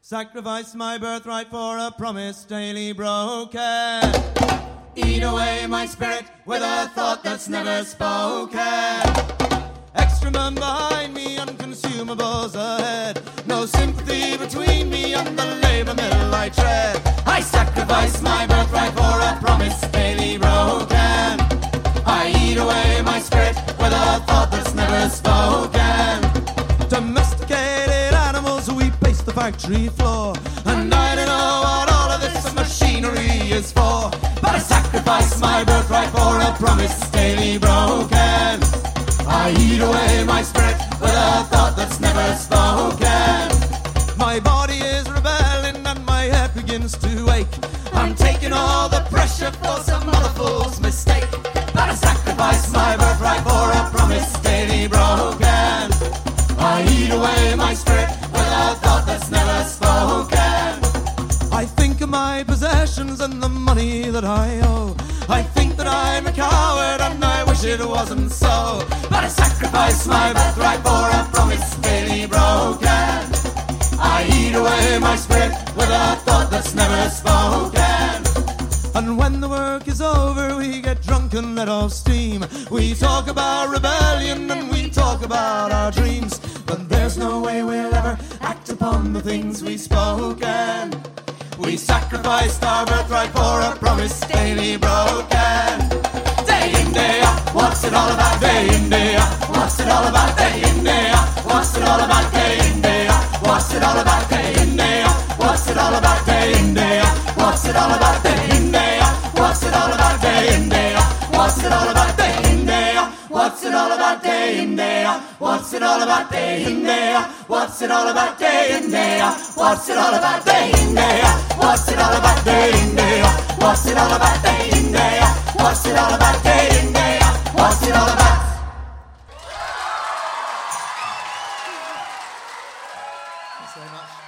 Sacrifice my birthright for a promise daily broken. Eat away my spirit with a thought that's never spoken. Excrement behind me, unconsumables ahead. No sympathy between me and the labour mill I tread. I sacrifice my birthright for a promise daily broken. I eat away my spirit with a thought that's never spoken. Domesticated animals, we pace the factory floor, and I don't know what all of this machinery is for, but I sacrifice my birthright for a promise daily broken. I eat away my spirit with a thought that's never spoken. My body is rebelling and my head begins to ache. I'm taking all the pressure for some other fool's mistake, but I sacrifice my birthright for a promise daily broken. I eat away my spirit with a thought that's never spoken. I think of my possessions and the money that I owe. I think that I'm a coward and I wish it wasn't so, but I sacrifice my birthright for a promise daily broken. I eat away my spirit with a thought that's never spoken. And when the work is over, we get drunk and let off steam. We talk about rebellion and we talk about our dreams, but there's no way we'll ever act upon the things we've spoken. We sacrificed our birthright for a promise daily broken. Day in, day out, what's it all about? Day in, day out, what's it all about? Day in, day out, what's it all about? Day in, day out, what's it all about? Day in, day out, what's it all about? Day in, day out, what's it all about? Day in, day out, what's it all about? Day in, day out, what's it all about? Day in, day out, what's it all about? Day in, day out, what's it all about? Day in, day out, what's it all about? Day in, day out, what's it all about? Day in, day out, what's it all about? Day in, day out, what's it all about? Day in, day out, what's it all about? Day in, day out, what's it all about? Thanks very much.